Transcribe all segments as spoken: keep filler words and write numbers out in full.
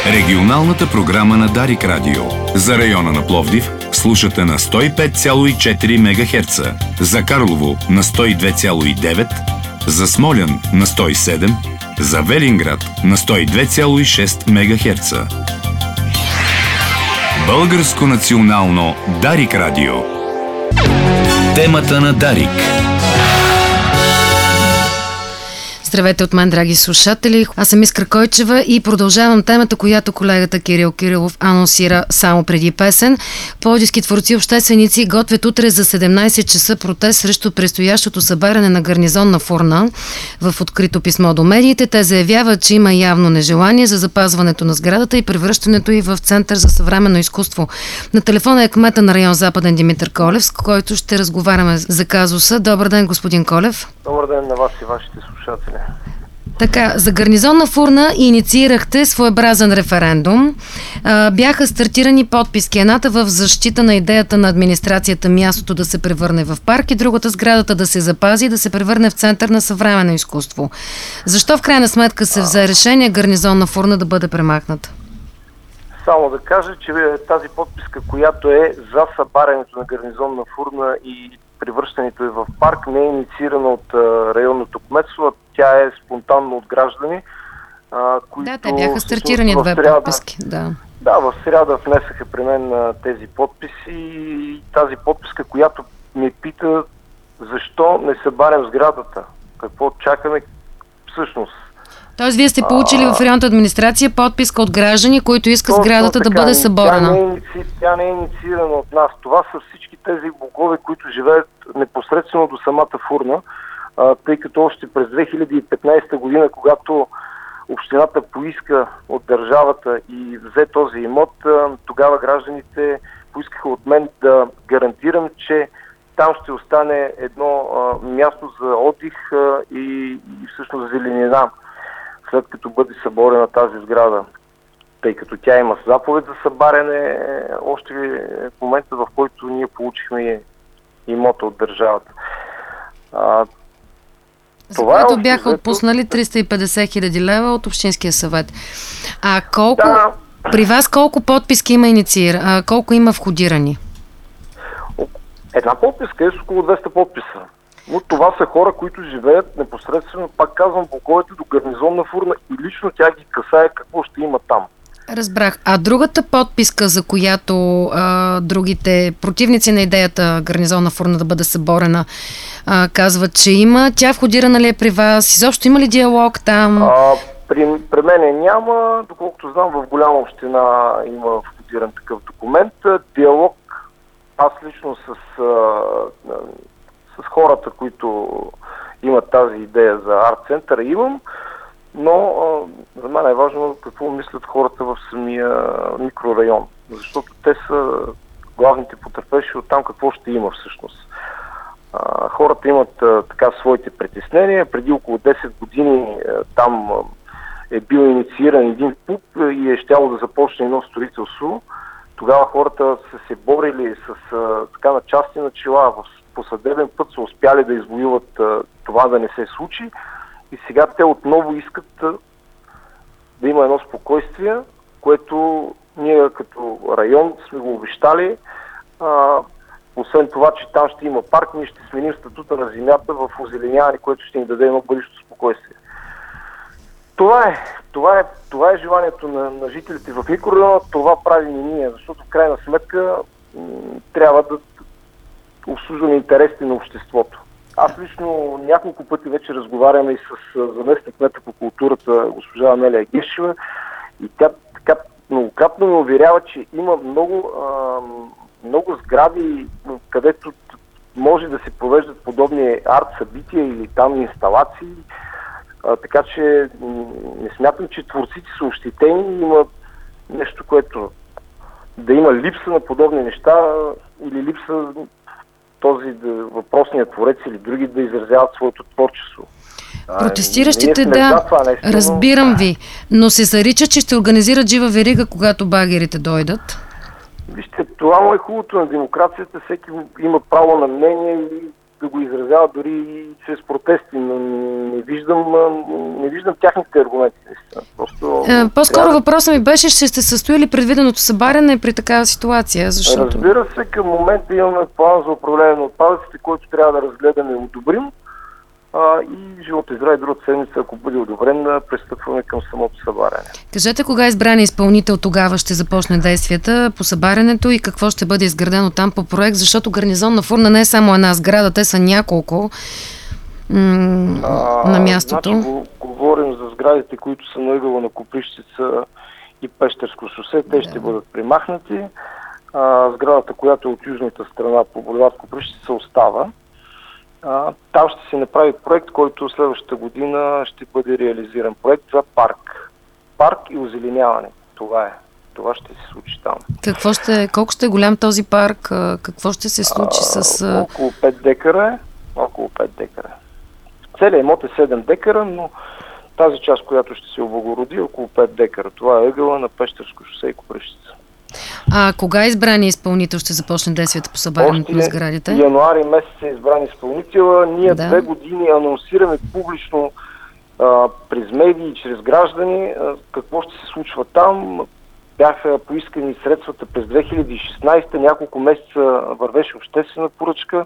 Регионалната програма на Дарик Радио. За района на Пловдив слушате на сто и пет цяло и четири мегахерца, за Карлово на сто и две цяло и девет, за Смолян на сто и седем, за Велинград на сто и две цяло и шест мегахерца. Българско национално Дарик Радио. Темата на Дарик. Здравейте от мен, драги слушатели. Аз съм Искра Койчева и продължавам темата, която колегата Кирил Кирилов анонсира само преди песен. Пловдивски творци и общественици готвят утре за седемнайсет часа протест срещу предстоящото събаряне на гарнизонна фурна. В открито писмо до медиите те заявяват, че има явно нежелание за запазването на сградата и превръщането й в център за съвременно изкуство. На телефона е кмета на район Западен Димитър Колев, с който ще разговаряме за казуса. Добър ден, господин Колев. Добър ден на вас и вашите слушатели. Така, за гарнизонна фурна инициирахте своеобразен референдум. А, бяха стартирани подписки. Едната в защита на идеята на администрацията мястото да се превърне в парк и другата сградата да се запази и да се превърне в център на съвременно изкуство. Защо в крайна сметка се взе решение гарнизонна фурна да бъде премахната? Само да кажа, че тази подписка, която е за събарянето на гарнизонна фурна и превръщането е в парк, не е инициирана от а, районното кметство, тя е спонтанно от граждани, а, които... Да, те бяха стартирани две сряда, подписки. Да. да, в сряда внесаха при мен а, тези подписи и тази подписка, която ме пита защо не събарям сградата, какво чакаме всъщност. Тоест, вие сте получили а, в районната администрация подписка от граждани, които искат сградата така, да бъде съборена. Тя не, е, тя не е инициирана от нас. Това са всички тези богове, които живеят непосредствено до самата фурна, а, тъй като още през две хиляди и петнайсета година, когато общината поиска от държавата и взе този имот, а, тогава гражданите поискаха от мен да гарантирам, че там ще остане едно а, място за отдих а, и, и всъщност зеленина, след като бъде съборена тази сграда. Тъй като тя има заповед за събаряне, още в момента, в който ние получихме имота от държавата. А, за което е бяха отпуснали триста и петдесет хиляди лева от Общинския съвет. А колко, да, при вас колко подписки има инициира, а колко има входирани? Една подписка е с около двеста подписа. Но това са хора, които живеят непосредствено, пак казвам, боковете до гарнизонна фурна и лично тя ги касае какво ще има там. Разбрах. А другата подписка, за която а, другите противници на идеята гарнизонна фурна да бъде съборена, а, казват, че има. Тя входирана ли е при вас? Изобщо има ли диалог там? А, при, при мене няма. Доколкото знам, в голяма община има входиран такъв документ. Диалог аз лично с... А, с хората, които имат тази идея за арт-центъра, имам, но а, за мен е важно какво мислят хората в самия микрорайон, защото те са главните потърпевши от там какво ще има всъщност. А, хората имат а, така своите притеснения. Преди около десет години а, там а, е бил иницииран един пуп и е щяло да започне едно строителство. Тогава хората са се борили с а, така на части начала, в по съдебен път са успяли да извоюват а, това да не се случи и сега те отново искат а, да има едно спокойствие, което ние като район сме го обещали. А, освен това, че там ще има парк, ние ще сменим статута на земята в озеленяване, което ще ни даде едно бъдещо спокойствие. Това е, това е, това е желанието на, на жителите в микрорайона, това правим и ние, защото в крайна сметка м- трябва да обслужваме интересите на обществото. Аз лично няколко пъти вече разговаряме и с заместник кмета по културата госпожа Амелия Гешева и тя така многократно ме уверява, че има много, а, много сгради, където може да се провеждат подобни арт-събития или там инсталации. А, така че не смятам, че творците са ощетени. Има нещо, което да има липса на подобни неща или липса този да, въпросният творец или други да изразяват своето творчество. Протестиращите, да, нещо, разбирам но... ви, но се зарича, че ще организират жива верига, когато багерите дойдат. Вижте, това му е хубавото на демокрацията, всеки има право на мнение и да го изразяват дори и чрез протести, но не виждам, не виждам тяхните аргументи. Просто, е, по-скоро трябва... въпросът ми беше, ще сте състояли предвиденото събаряне при такава ситуация, защото... Разбира се, към момента имаме план за управление на отпадъците, който трябва да разгледаме и одобрим. А, и живота и здраве другата седмица, ако бъде одобрен, да пристъпваме към самото събаряне. Кажете, кога избран изпълнител тогава ще започне действията по събарянето и какво ще бъде изградено там по проект, защото гарнизонна фурна не е само една сграда, те са няколко м- а, на мястото. Значи, го, говорим за сградите, които са на ъгъла на Копривщица и Пещерско шосе, те да. ще бъдат примахнати. А, сградата, която е от южната страна по булевард Копривщица, остава. А, там ще се направи проект, който следващата година ще бъде реализиран. Проект за парк. Парк и озеленяване. Това е. Това ще се случи там. Какво ще, колко ще е голям този парк? Какво ще се случи а, с... Около пет декара е. Около пет декара. Целият имот е седем декара, но тази част, която ще се облагороди, е около пет декара. Това е ъгъла на Пещерско шосе и Копривщица. А кога избраният изпълнител ще започне действията по събарянето на сградите? Януари месец е избран изпълнител. Ние да. две години анонсираме публично а, през медии, чрез граждани, а, какво ще се случва там. Бяха поискани средствата през две хиляди и шестнадесета, няколко месеца вървеше обществена поръчка.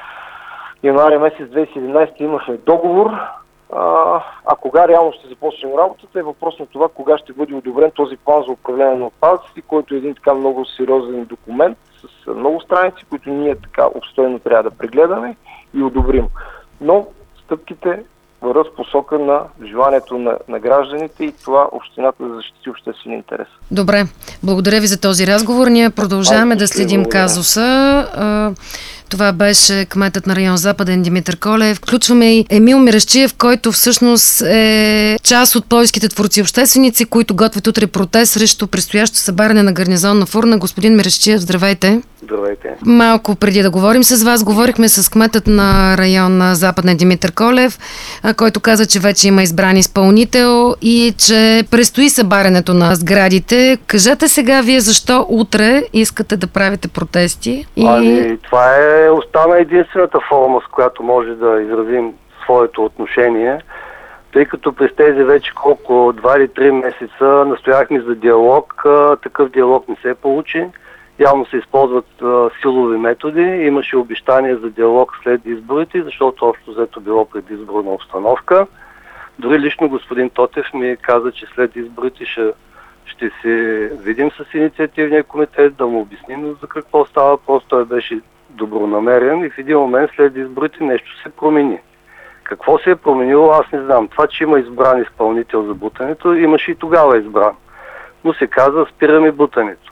Януари месец две хиляди и седемнадесета имахме договор. А, а кога реално ще започнем работата е въпрос на това кога ще бъде одобрен този план за управление на отпадъците, който е един така много сериозен документ с много страници, които ние така обстойно трябва да прегледаме и одобрим. Но стъпките върват в посока на желанието на, на гражданите и това общината да защити обществен интерес. Добре, благодаря ви за този разговор. Ние продължаваме а, да следим благодаря. казуса. Това беше кметът на район Западен Димитър Колев. Включваме и Емил Мирашчиев, който всъщност е част от пловдивските творци общественици, които готвят утре протест срещу предстоящо събаряне на гарнизонна фурна. Господин Мирашчиев, здравейте. Здравейте. Малко преди да говорим с вас, говорихме с кметът на район на Западен Димитър Колев, който каза, че вече има избран изпълнител и че предстои събарянето на сградите. Кажете сега вие защо утре искате да правите протести? И... Ами, това е остана единствената форма, с която може да изразим своето отношение, тъй като през тези вече колко, два или три месеца настояхме за диалог, такъв диалог не се получи. Явно се използват а, силови методи. Имаше обещание за диалог след изборите, защото общо взето било предизборна обстановка. Дори лично господин Тотев ми каза, че след изборите ще, ще се видим с инициативния комитет, да му обясним за какво става. Просто той беше добронамерен и в един момент след изборите нещо се промени. Какво се е променило, аз не знам. Това, че има избран изпълнител за бутането, имаше и тогава избран. Но се казва спираме бутането.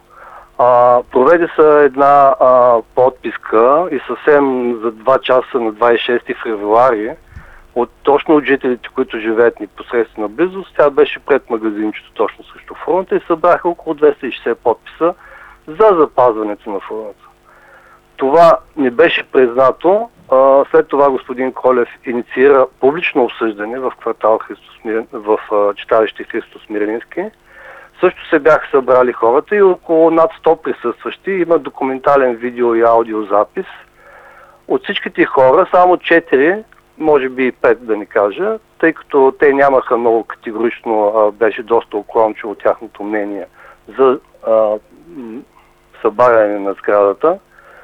А, проведе се една а, подписка и съвсем за два часа на двадесет и шести февруари от, точно от жителите, които живеят непосредствена близост. Тя беше пред магазинчето точно срещу фурната и събраха около двеста и шестдесет подписа за запазването на фурната. Това не беше признато. А, след това господин Колев инициира публично обсъждане в квартал Христос, в а, читалище Христос Мирински. Също се бяха събрали хората и около над сто присъстващи. Има документален видео и аудиозапис. От всичките хора само четири, може би и пет да ни кажа, тъй като те нямаха много категорично, а, беше доста уклончиво тяхното мнение за а, събаряне на сградата.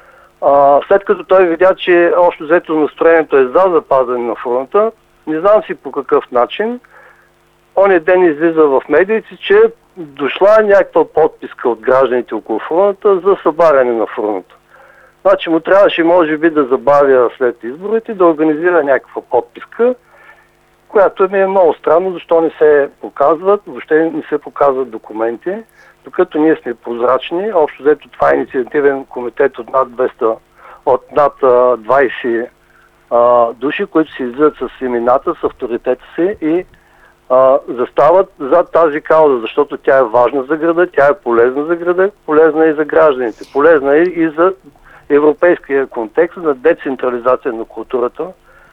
А, след като той видя, че общо взето настроението е за запазване на фурната, не знам си по какъв начин, оня ден излиза в медиите, че дошла някаква подписка от гражданите около фурната за събаряне на фурната. Значи му трябваше може би да забавя след изборите, да организира някаква подписка, която ми е много странно, защо не се показват, въобще не се показват документи, докато ние сме прозрачни. Общо взето това е инициативен комитет от над двеста, от над двадесет а, души, които се излизат с имената, с авторитета си и а, застават за тази кауза, защото тя е важна за града, тя е полезна за града, полезна и за гражданите, полезна и, и за европейския контекст на децентрализация на културата,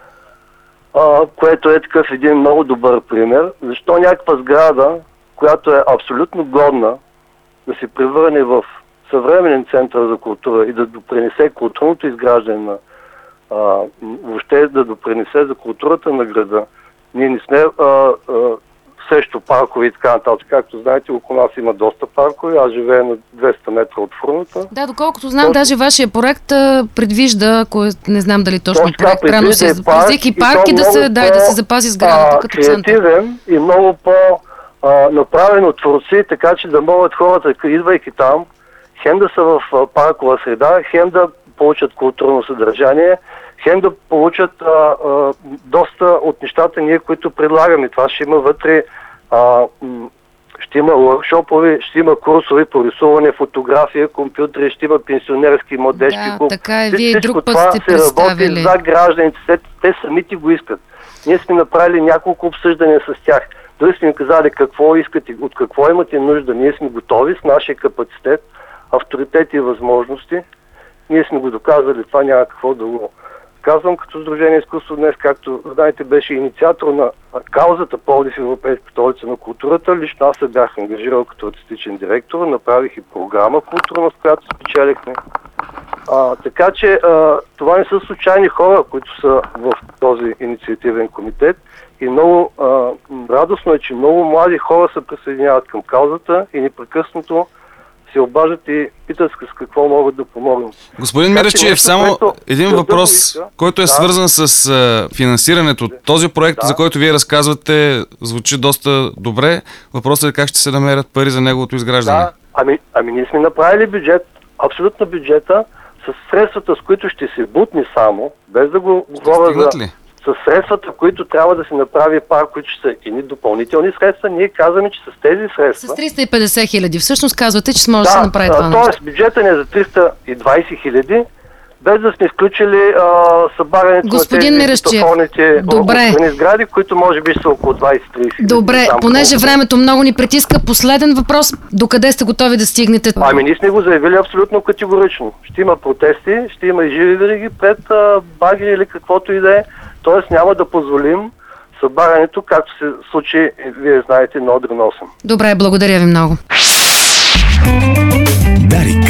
а, което е такъв един много добър пример. Защо някаква сграда, която е абсолютно годна да се превърне в съвременен център за култура и да допринесе културното изграждане на, а, въобще да допринесе за културата на града. Ние не сме а, а, също паркове и така нататък. Както знаете, около нас има доста паркове. Аз живея на двеста метра от фурната. Да, доколкото знам, даже вашия проект а, предвижда, ако не знам дали точно точно проект, рано се запазих и парк и да се, да, да се запази сградата като център. Креативен и много по а, направен от творци, така че да могат хората, идвайки там, хем да са в а, паркова среда, хем да получат културно съдържание, хем да получат а, а, доста от нещата ние, които предлагаме. Това ще има вътре, а, ще има workshoпове, ще има курсове по рисуване, фотография, компютри, ще има пенсионерски, младежки да, клуб. така е, вие Всичко друг път това сте се представили. работи за гражданите, те, те самите го искат. Ние сме направили няколко обсъждания с тях. Дори сме им казали какво искате, от какво имате нужда. Ние сме готови с нашия капацитет, авторитет и възможности. Ние сме го доказали, това няма какво да го казвам. Като Сдружение изкуство днес, както знаете, беше инициатор на каузата Пловдив в Европейска столица на културата. Лично аз се бях ангажирал като артистичен директор, направих и програма културна, с която спечелихме. А, така че а, това не са случайни хора, които са в този инициативен комитет и много а, радостно е, че много млади хора се присъединяват към каузата и непрекъснато се обаждат и питат с какво могат да помогнат. Господин Мирчев, само един въпрос, да който е да. свързан с а, финансирането. Този проект, да. за който вие разказвате, звучи доста добре. Въпросът е как ще се намерят пари за неговото изграждане. Да, ами, ами ние сме направили бюджет, абсолютно бюджета, с средствата, с които ще се бутни само, без да го говоря за... ли? С средствата, които трябва да се направи парк, които ще са едни допълнителни средства, ние казваме, че с тези средства... С триста и петдесет хиляди. Всъщност казвате, че може да, да се направи това нещо. Тоест, бюджетът ни е за триста и двадесет хиляди, без да сме включили а, събарянето Господин на тези стафоните от сгради, които може би са около двадесет-тридесет хиляди. Добре, понеже колко... времето много ни притиска, последен въпрос. Докъде сте готови да стигнете? Ами ние сме го заявили абсолютно категорично. Ще има протести, ще има и живи вериги пред а, багери или каквото и да е. Тоест няма да позволим събарянето, както се случи, вие знаете, на Одрин осем. Добре, благодаря ви много. Дарик.